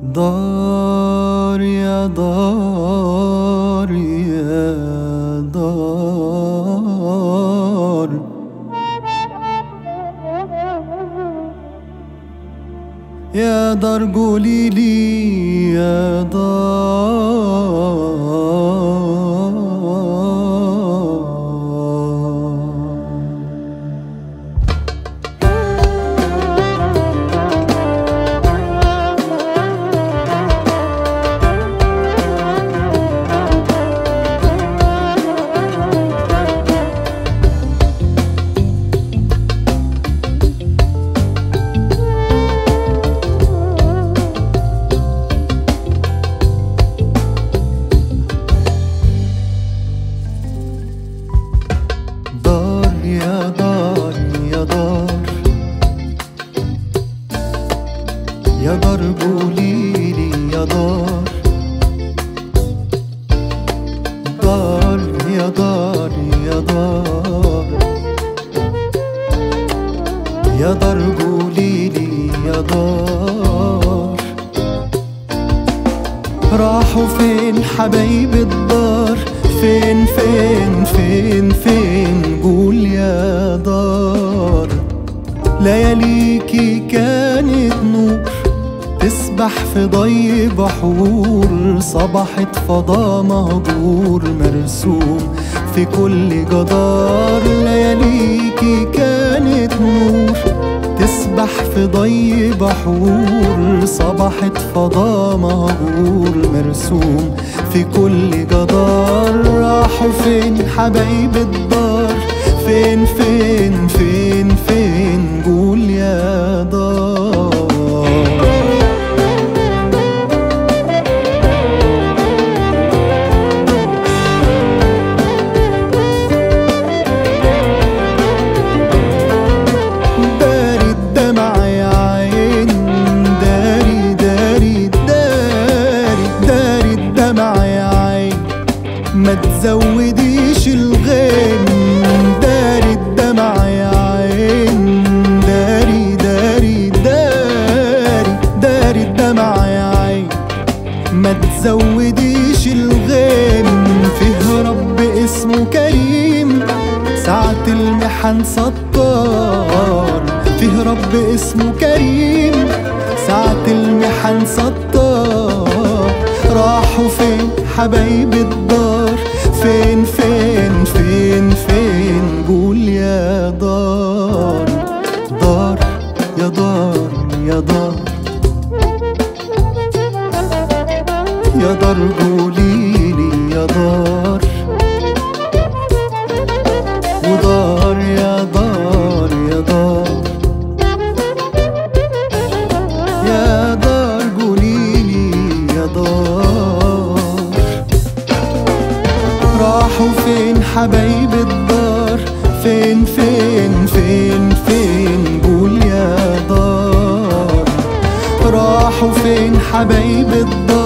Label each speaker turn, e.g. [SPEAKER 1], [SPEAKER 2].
[SPEAKER 1] دار يا دار يا دار، يا دار قوليلي يا دار. يا دار يا دار يا دار قوليلي يا دار، دار يا دار يا دار، يا دار قوليلي يا دار. راحوا فين حبايب الدار؟ فين فين فين فين قول يا دار. لياليكي كانت نور تسبح في ضي بحور، صبحت فضا مهجور مرسوم في كل جدار. لياليكي كانت نور تسبح في ضي بحور، صبحت فضا مهجور مرسوم في كل جدار. راحوا فين حبايب الدار؟ فين فين فين فين قول يا دار. ما تزوديش الغين، داري الدمع يا عين، داري داري داري داري الدمع يا عين. ما تزوديش الغين، فيه رب اسمه كريم ساعة المحن ستار. فيه رب اسمه كريم ساعة المحن ستار. راحوا فين حبايب الدار؟ فين فين فين فين قول يا دار. دار يا دار يا دار، يا دار قوليلي يا دار. ودار يا دار يا دار، يا دار قوليلي يا دار. راحوا فين حبايب الدار؟ فين فين فين فين قول يا دار. راحوا فين حبايب الدار؟